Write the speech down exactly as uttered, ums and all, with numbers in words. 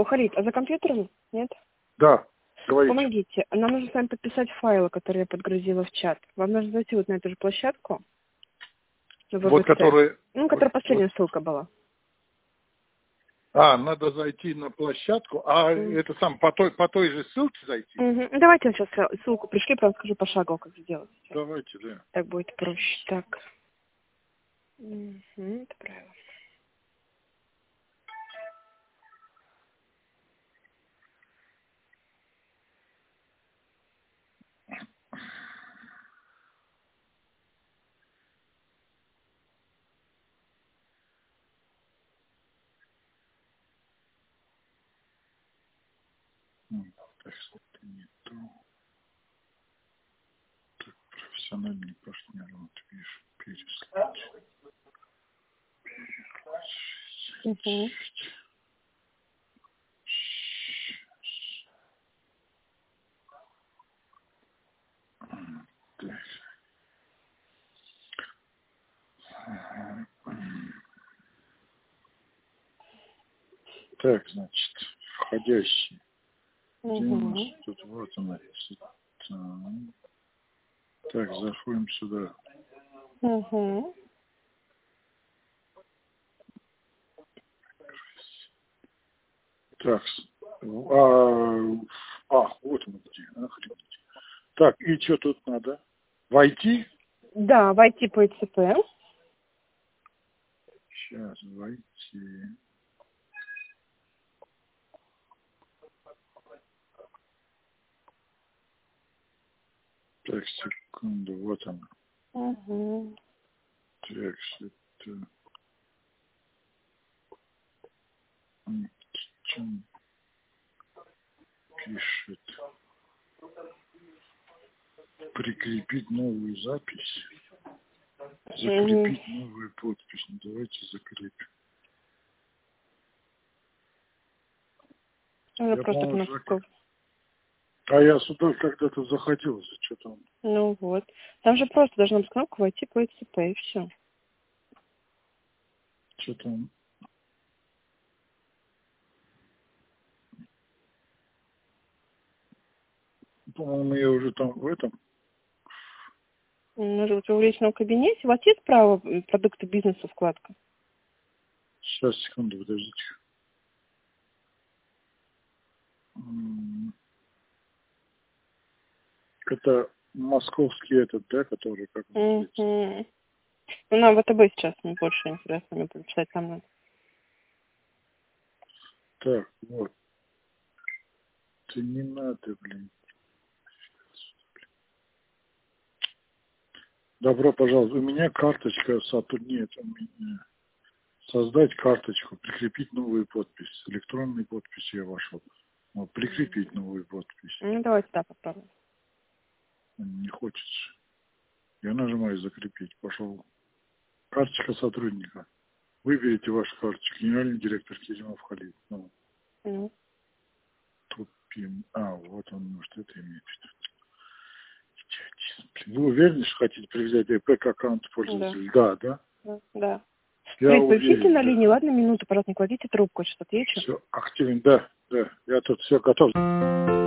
Алло, Халид, а за компьютером? Нет? Да, говорите. Помогите. Нам нужно с вами подписать файлы, которые я подгрузила в чат. Вам нужно зайти вот на эту же площадку. Вот которые... Ну, которая вот, последняя вот. ссылка была. А, надо зайти на площадку. А mm. это сам по той, по той же ссылке зайти? Mm-hmm. Давайте я сейчас ссылку пришли, прям скажу пошагово, как сделать. Давайте, да. Так будет проще. Так. Mm-hmm. Это правильно. Так, это не то. Так, профессиональный партнер, вот вижу, переслать. Угу. Так, значит, входящий. Угу. Тут вот она. Так, заходим сюда. Угу. Так, а, а вот он где. Охренеть. Так, и что тут надо? Войти? Да, войти по ИЦП. Сейчас, войти. Так, секунду, вот она. Угу. Так, это... Чем пишет? Прикрепить новую запись. Закрепить угу. новую подпись. Ну, давайте закрепим. Ну, я просто кнопку. А я сюда когда-то заходил, что там? Ну вот. Там же просто должна быть кнопка войти по ИЦП, и все. Что там? По-моему, я уже там в этом. Может быть, в личном кабинете. У вас есть справа продукты бизнеса вкладка? Сейчас, секунду, подождите. Это московский этот, да, который как называется? Mm-hmm. Ну, нам ВТБ сейчас мне больше интересно, мне почитать там надо. Так, вот. Это не надо, блин. Добро пожаловать. У меня карточка сотрудника. Нет, у меня. Создать карточку, прикрепить новую подпись. С электронной подписью я вошел. Вот, прикрепить mm-hmm. новую подпись. Ну, давайте так попробуем. Не хочется. Я нажимаю закрепить. Пошел. Карточка сотрудника. Выберите вашу карточку. Генеральный директор Керимов Халид. Ну. Mm-hmm. Тупим. А, вот он, может, это имеет в виду. Вы уверены, что хотите привязать ИП к аккаунту пользователя? Да, да? Да. да. Я Крис, уверен, повисите на да. линии, ладно, минуту, пожалуйста, не кладите трубку, что-то отвечу. Все, активен, да, да. Я тут все готов.